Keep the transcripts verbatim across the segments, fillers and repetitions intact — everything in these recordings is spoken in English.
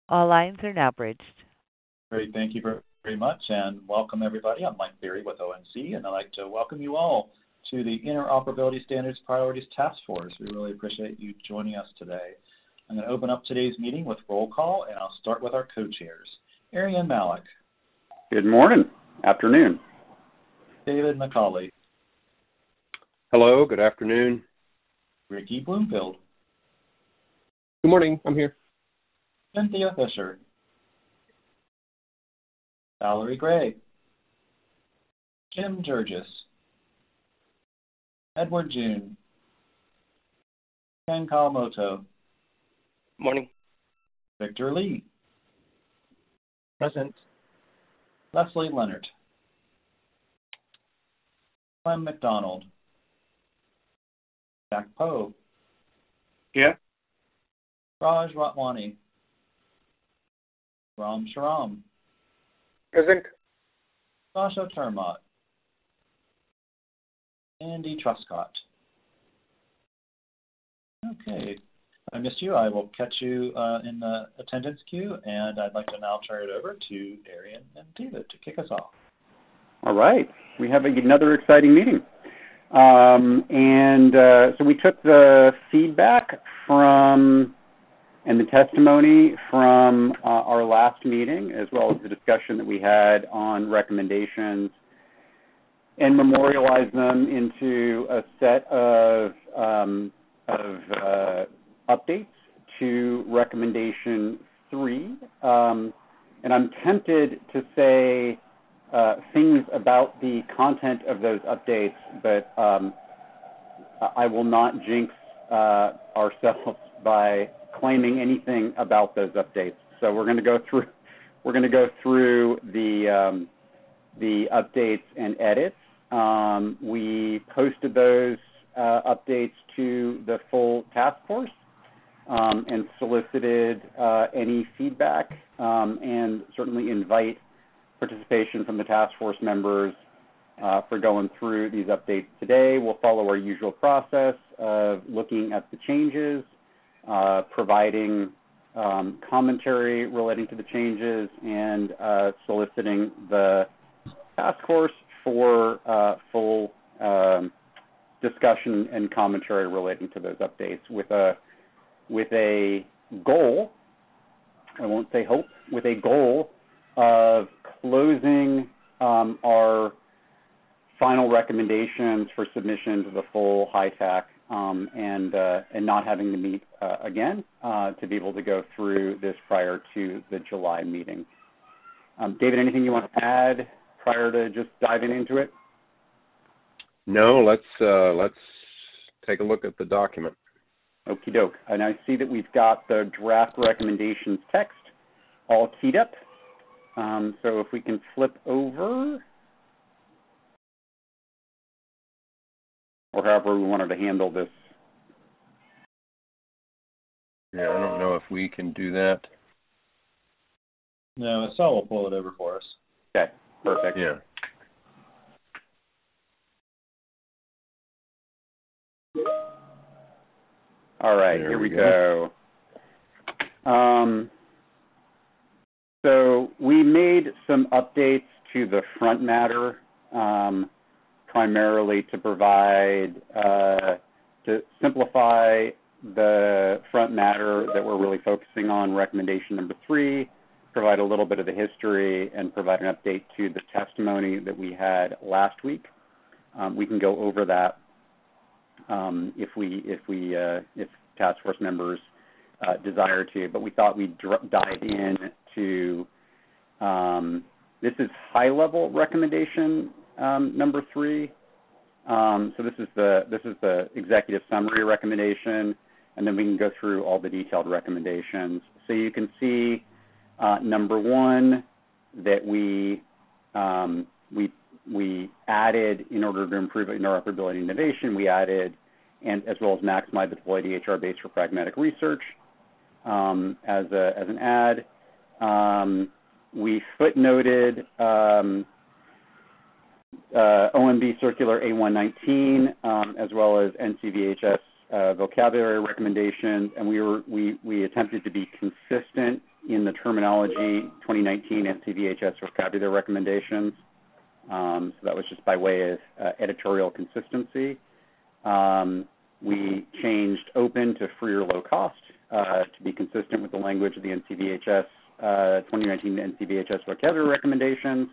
All lines are now bridged. Great. Thank you very, very much, and welcome everybody. I'm Mike Berry with O N C, and I'd like to welcome you all to the Interoperability Standards Priorities Task Force. We really appreciate you joining us today. I'm going to open up today's meeting with roll call, and I'll start with our co-chairs. Arian Malik. Good morning. Afternoon. David McCauley. Hello. Good afternoon. Ricky Bloomfield. Good morning. I'm here. Cynthia Fisher. Valerie Gray. Kim Turgis. Edward June. Ken Kawamoto. Morning. Victor Lee. Present. Leslie Leonard. Clem McDonald. Jack Poe. Here. Raj Ratwani. Ram Sharam. Present. Sasha Termott. Andy Truscott. Okay. If I missed you, I will catch you uh, in the attendance queue, and I'd like to now turn it over to Arian and David to kick us off. All right. We have another exciting meeting. Um, and uh, so we took the feedback from and the testimony from uh, our last meeting, as well as the discussion that we had on recommendations, and memorialized them into a set of, um, of uh, updates to recommendation three. Um, and I'm tempted to say uh, things about the content of those updates, but um, I will not jinx uh, ourselves by claiming anything about those updates. So we're going to go through we're going to go through the um, the updates and edits. Um, we posted those uh, updates to the full task force um, and solicited uh, any feedback um, and certainly invite participation from the task force members uh, for going through these updates today. We'll follow our usual process of looking at the changes, uh, providing um, commentary relating to the changes, and uh, soliciting the task force for uh, full um, discussion and commentary relating to those updates with a with a goal, I won't say hope, with a goal of closing um, our final recommendations for submission to the full H I T A C um, and uh, and not having to meet uh, again uh, to be able to go through this prior to the July meeting. Um, David, anything you want to add prior to just diving into it? No, let's uh, let's take a look at the document. Okie doke. And I see that we've got the draft recommendations text all keyed up. Um, so if we can flip over, or however we wanted to handle this. Yeah, I don't know if we can do that. No, Estelle will pull it over for us. Okay, perfect. Yeah. All right, There here we we go. go. Um, so we made some updates to the front matter, um, primarily to provide, uh, to simplify the front matter that we're really focusing on, recommendation number three, provide a little bit of the history, and provide an update to the testimony that we had last week. Um, we can go over that um, if we if we uh, if task force members uh, desire to, but we thought we'd dr- dive in to um, this is high level recommendation um, number three. Um, so this is the this is the executive summary recommendation, and then we can go through all the detailed recommendations. So you can see uh, number one that we um, we we added in order to improve interoperability and innovation. We added and as well as maximize the deployed E H R base for pragmatic research um, as a as an add. Um, we footnoted um, uh, O M B Circular A one nineteen, um, as well as N C V H S uh, vocabulary recommendations, and we were we we attempted to be consistent in the terminology twenty nineteen N C V H S vocabulary recommendations. Um, so that was just by way of uh, editorial consistency. Um, we changed open to free or low cost uh, to be consistent with the language of the N C V H S uh, twenty nineteen N C V H S vocabulary recommendations.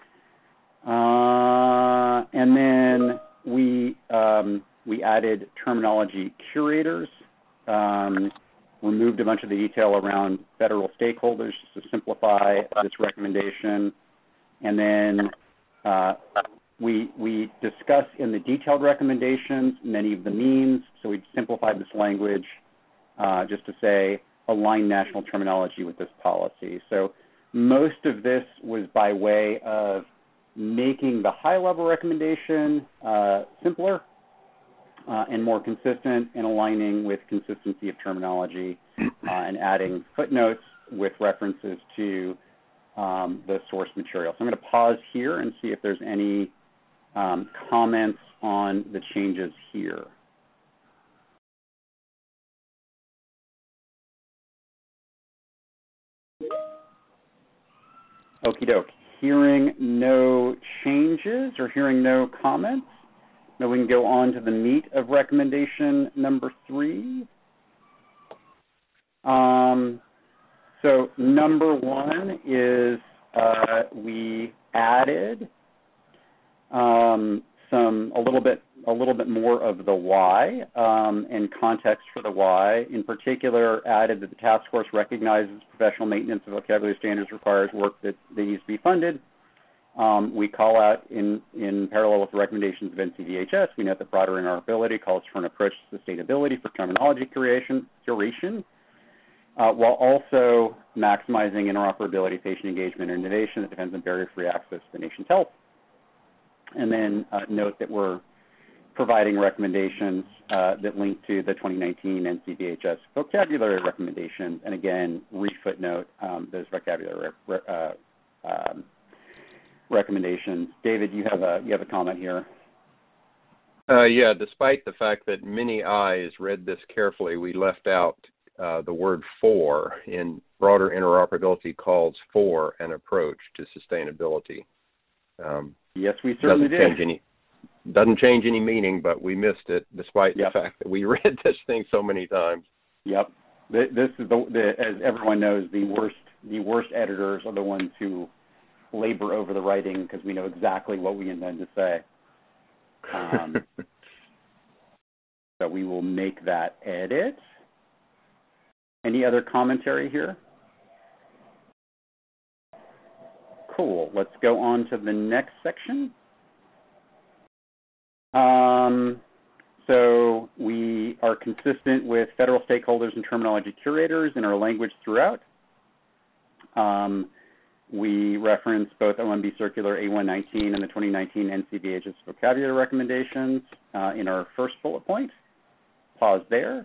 Uh, and then we um, we added terminology curators, um, removed a bunch of the detail around federal stakeholders just to simplify this recommendation, and then uh, we we discuss in the detailed recommendations many of the means. So we simplified this language uh, just to say align national terminology with this policy. So most of this was by way of making the high-level recommendation uh, simpler uh, and more consistent, and aligning with consistency of terminology uh, and adding footnotes with references to um, the source material. So I'm going to pause here and see if there's any um, comments on the changes here. Okie doke. Hearing no changes or hearing no comments, now we can go on to the meat of recommendation number three. Um, so number one is uh, we added um, some a little bit a little bit more of the why um, and context for the why. In particular, added that the task force recognizes professional maintenance of vocabulary standards requires work that, that needs to be funded. Um, we call out in, in parallel with the recommendations of N C V H S, we note that broader interoperability calls for an approach to sustainability for terminology curation, curation uh, while also maximizing interoperability, patient engagement, and innovation that depends on barrier-free access to the nation's health. And then uh, note that we're providing recommendations uh, that link to the twenty nineteen N C V H S vocabulary recommendations, and again, re-footnote um, those vocabulary uh, um, recommendations. David, you have a you have a comment here. Uh, yeah, despite the fact that many eyes read this carefully, we left out uh, the word for in broader interoperability calls for an approach to sustainability. Um, yes, we certainly doesn't did. Change any, doesn't change any meaning, but we missed it despite yep. the fact that we read this thing so many times. Yep. This is the, the as everyone knows, the worst the worst editors are the ones who labor over the writing because we know exactly what we intend to say. Um, so we will make that edit. Any other commentary here? Cool. Let's go on to the next section. Um, so we are consistent with federal stakeholders and terminology curators in our language throughout. Um, we reference both O M B Circular A one nineteen and the twenty nineteen N C V H S vocabulary recommendations uh, in our first bullet point. Pause there.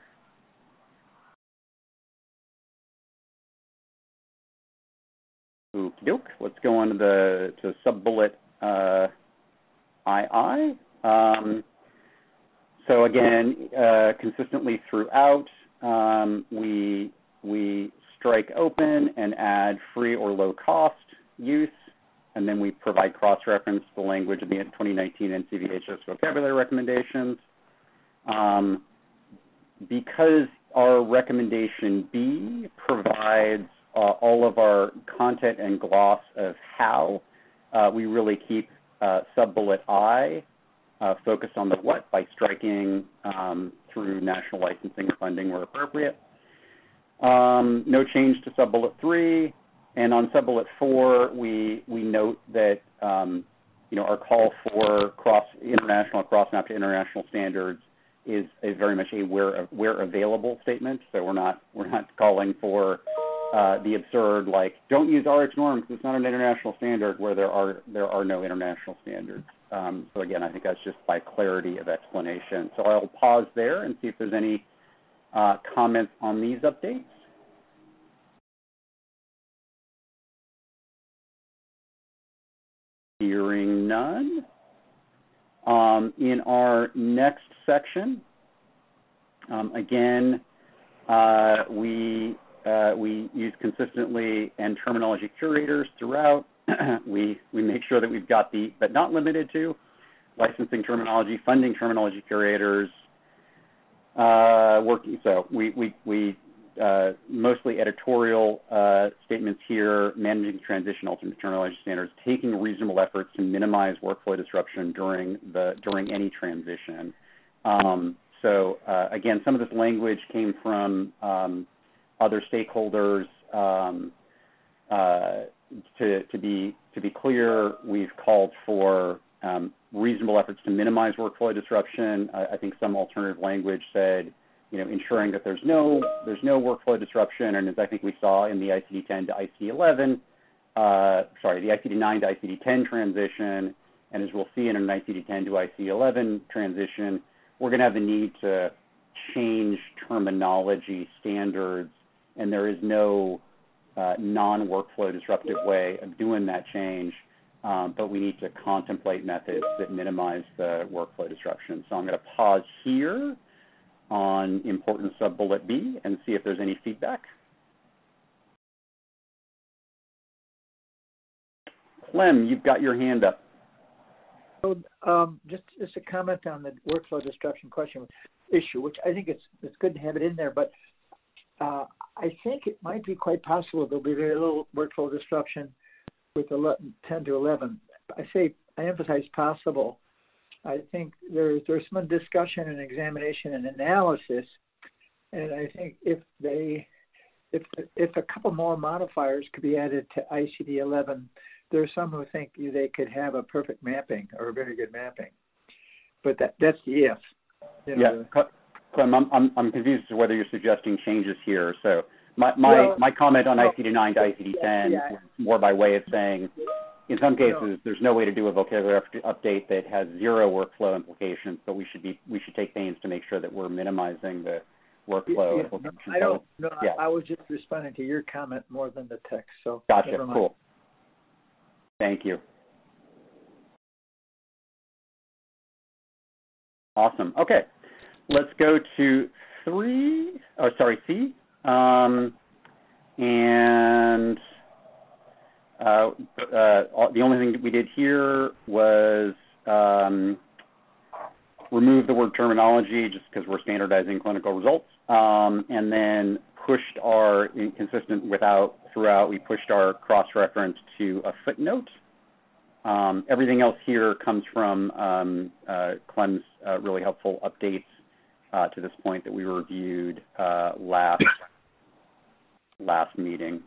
Okie doke. Let's go on to the to sub-bullet uh, two. Um, so again, uh, consistently throughout, um, we we strike open and add free or low cost use, and then we provide cross-reference to the language of the twenty nineteen N C V H S vocabulary recommendations. Um, because our recommendation B provides uh, all of our content and gloss of how, uh, we really keep uh, sub-bullet I uh, focused on the what by striking um, through national licensing or funding where appropriate. Um, no change to sub-bullet three, and on sub-bullet four, we we note that um, you know our call for cross international cross map to international standards is a very much a where where available statement. So we're not we're not calling for uh, the absurd like don't use R H norm because it's not an international standard where there are there are no international standards. Um, so again, I think that's just by clarity of explanation. So I'll pause there and see if there's any uh, comments on these updates. Hearing none. Um, in our next section, um, again, uh, we uh, we use consistently and terminology curators throughout. we we make sure that we've got the, but not limited to, licensing terminology, funding terminology curators, uh, working. So we we we uh, mostly editorial uh, statements here, managing transition alternate terminology standards, taking reasonable efforts to minimize workflow disruption during the during any transition. Um, so uh, again, some of this language came from um, other stakeholders. Um, uh, to, to be to be clear, we've called for um, reasonable efforts to minimize workflow disruption. I, I think some alternative language said, you know, ensuring that there's no there's no workflow disruption. And as I think we saw in the I C D ten to I C D eleven, uh, sorry, the I C D nine to I C D ten transition, and as we'll see in an I C D ten to I C D eleven transition, we're going to have the need to change terminology standards, and there is no uh, non-workflow disruptive way of doing that change, um, but we need to contemplate methods that minimize the workflow disruption. So I'm going to pause here on important sub-bullet B and see if there's any feedback. Clem, you've got your hand up. So, um, just just a comment on the workflow disruption question issue, which I think it's it's good to have it in there, but uh, I think it might be quite possible there'll be very little workflow disruption with ten to eleven. I say I emphasize possible. I think there's there's some discussion and examination and analysis, and I think if they if if a couple more modifiers could be added to I C D eleven. There's some who think they could have a perfect mapping or a very good mapping, but that, that's the if. You know, yeah, Clem, I'm, I'm I'm confused as to whether you're suggesting changes here. So my my, well, my comment on well, I C D nine to I C D ten yeah, yeah. is more by way of saying, in some cases, no. there's no way to do a vocabulary update that has zero workflow implications, but we should be we should take pains to make sure that we're minimizing the workflow. Yeah, no, I don't. No, yeah. I, I was just responding to your comment more than the text. So gotcha. Cool. Thank you. Awesome. Okay, let's go to three. Oh, sorry, C. Um, and uh, uh, the only thing that we did here was um, remove the word terminology, just because we're standardizing clinical results, um, and then pushed our, consistent without throughout, we pushed our cross-reference to a footnote. Um, everything else here comes from um, uh, Clem's uh, really helpful updates uh, to this point that we reviewed uh, last last meeting.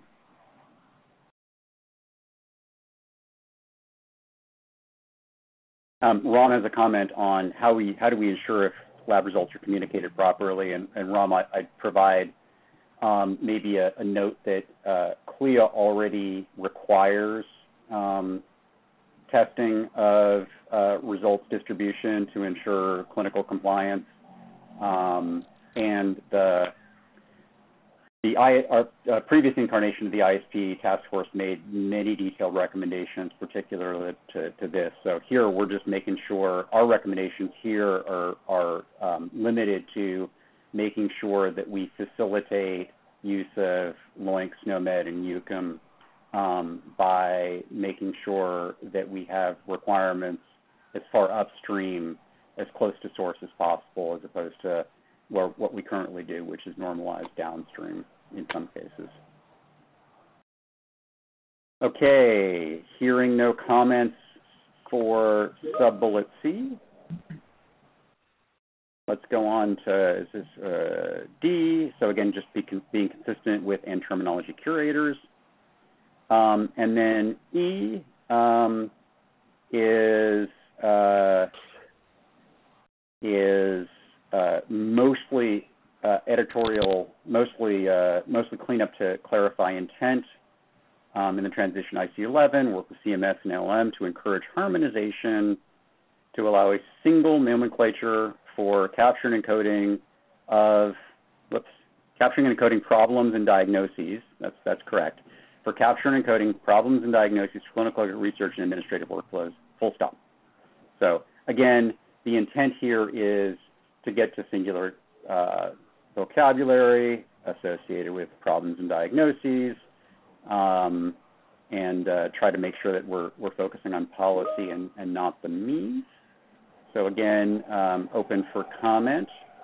Um, Ron has a comment on how we how do we ensure if lab results are communicated properly, and, and Ron, I, I'd provide Um, maybe a, a note that uh, C L I A already requires um, testing of uh, results distribution to ensure clinical compliance, um, and the the I, our uh, previous incarnation of the I S P task force made many detailed recommendations, particularly to, to this. So here we're just making sure our recommendations here are are um, limited to making sure that we facilitate use of LOINC, SNOMED, and UCOM um, by making sure that we have requirements as far upstream, as close to source as possible, as opposed to where, what we currently do, which is normalized downstream in some cases. Okay, hearing no comments for sub-bullet C. Let's go on to this is, uh, D. So again, just be con being consistent with and terminology curators. Um, and then E um, is uh, is uh, mostly uh, editorial, mostly uh, mostly cleanup to clarify intent um, in the transition I C eleven. Work with C M S and L M to encourage harmonization, to allow a single nomenclature for capturing and encoding of, whoops, capturing and encoding problems and diagnoses. That's that's correct. For capturing and encoding problems and diagnoses for clinical research and administrative workflows. Full stop. So again, the intent here is to get to singular uh, vocabulary, associated with problems and diagnoses, um, and uh, try to make sure that we're we're focusing on policy and, and not the means. So again, um, open for comment.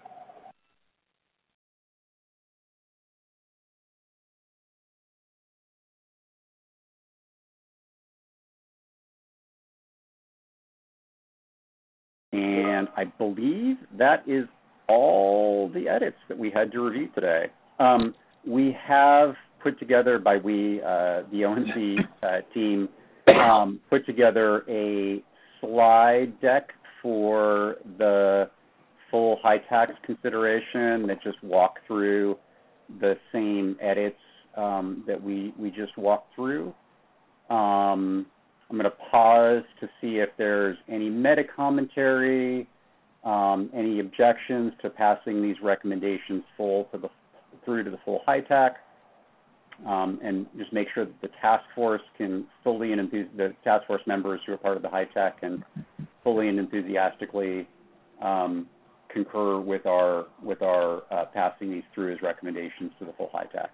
And I believe that is all the edits that we had to review today. Um, we have put together, by we, uh, the O N C uh, team, um, put together a slide deck for the full high tax consideration that just walk through the same edits um, that we, we just walked through. Um, I'm going to pause to see if there's any meta commentary, um, any objections to passing these recommendations full to the through to the full high tac, um, and just make sure that the task force can fully and enthus- the task force members who are part of the high tac can fully and enthusiastically um, concur with our with our uh, passing these through as recommendations to the full high tac.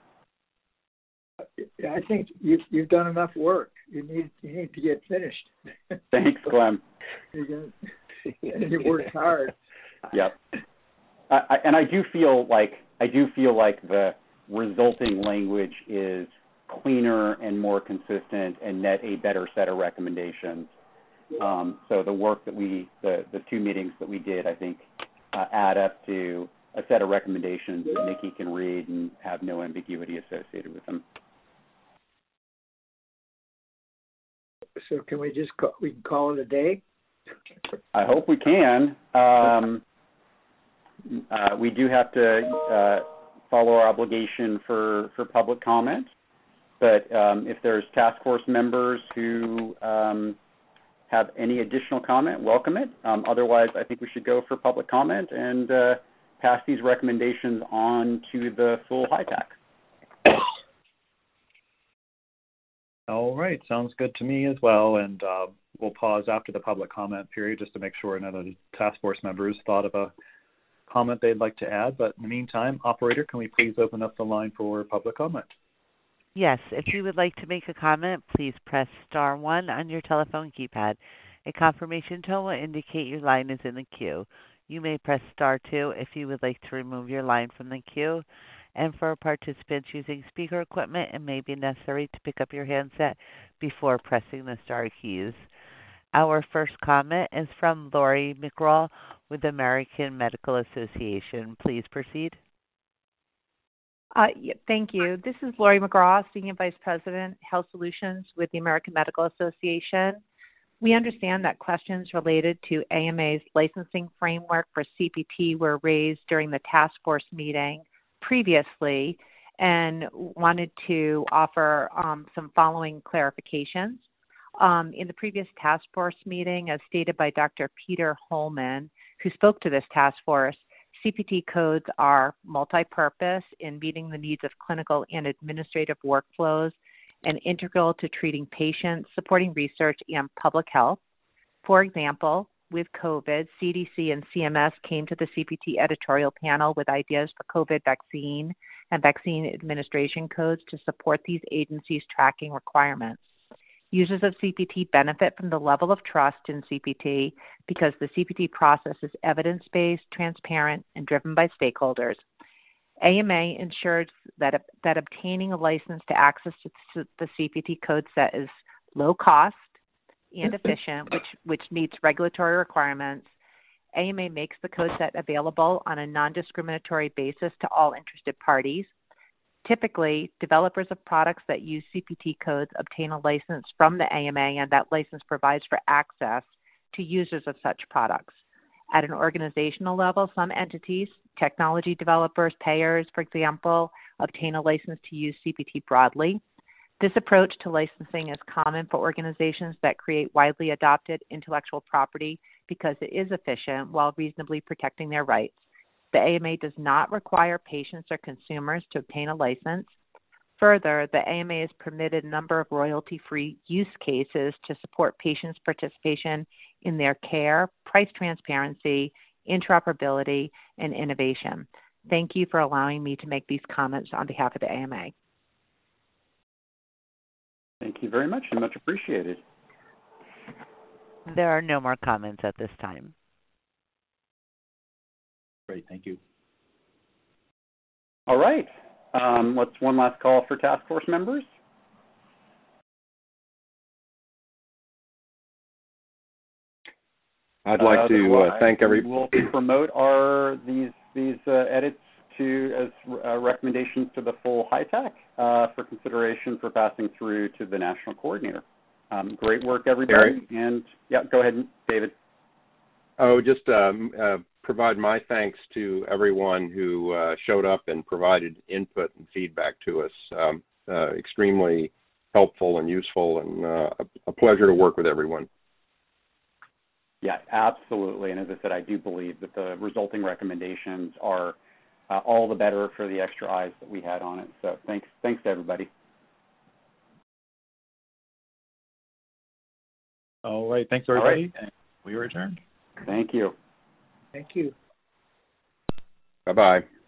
I think you've you've done enough work. You need you need to get finished. Thanks, Clem. you you worked hard. Yep. I, I, and I do feel like I do feel like the resulting language is cleaner and more consistent and net a better set of recommendations. Um, so the work that we the the two meetings that we did, I think, uh, add up to a set of recommendations that Nikki can read and have no ambiguity associated with them. So can we just call, we can call it a day? I hope we can. Um, uh, we do have to uh, follow our obligation for, for public comment, but um, if there's task force members who um, have any additional comment, welcome it. Um, otherwise, I think we should go for public comment and uh, pass these recommendations on to the full high tac. All right, sounds good to me as well. And uh, we'll pause after the public comment period just to make sure none of the task force members thought of a comment they'd like to add. But in the meantime, operator, can we please open up the line for public comment? Yes, if you would like to make a comment, please press star one on your telephone keypad. A confirmation tone will indicate your line is in the queue. You may press star two if you would like to remove your line from the queue. And for participants using speaker equipment, it may be necessary to pick up your handset before pressing the star keys. Our first comment is from Lori McGraw with the American Medical Association. Please proceed. Uh, yeah, thank you. This is Lori McGraw, Senior Vice President, Health Solutions with the American Medical Association. We understand that questions related to A M A's licensing framework for C P T were raised during the task force meeting previously and wanted to offer um, some following clarifications. Um, in the previous task force meeting, as stated by Doctor Peter Holman, who spoke to this task force, C P T codes are multi-purpose in meeting the needs of clinical and administrative workflows and integral to treating patients, supporting research, and public health. For example, with COVID, C D C and C M S came to the C P T editorial panel with ideas for COVID vaccine and vaccine administration codes to support these agencies' tracking requirements. Users of C P T benefit from the level of trust in C P T because the C P T process is evidence-based, transparent, and driven by stakeholders. A M A ensures that, that obtaining a license to access the C P T code set is low cost and efficient, which, which meets regulatory requirements. A M A makes the code set available on a non-discriminatory basis to all interested parties. Typically, developers of products that use C P T codes obtain a license from the A M A, and that license provides for access to users of such products. At an organizational level, some entities, technology developers, payers, for example, obtain a license to use C P T broadly. This approach to licensing is common for organizations that create widely adopted intellectual property because it is efficient while reasonably protecting their rights. The A M A does not require patients or consumers to obtain a license. Further, the A M A has permitted a number of royalty-free use cases to support patients' participation in their care, price transparency, interoperability, and innovation. Thank you for allowing me to make these comments on behalf of the A M A. Thank you very much, and much appreciated. There are no more comments at this time. Great, thank you. All right. Um, let's one last call for task force members. I'd like to uh, thank every. We'll promote our these these uh, edits to as uh, recommendations to the full H I T A C uh, for consideration for passing through to the national coordinator. Um, great work, everybody. Eric? And yeah, go ahead, David. Oh, just um, uh, provide my thanks to everyone who uh, showed up and provided input and feedback to us. Um, uh, extremely helpful and useful, and uh, a, a pleasure to work with everyone. Yeah, absolutely. And as I said, I do believe that the resulting recommendations are uh, all the better for the extra eyes that we had on it. So thanks, thanks to everybody. All right, thanks everybody. All right. We are adjourned. Thank you. Thank you. Bye-bye.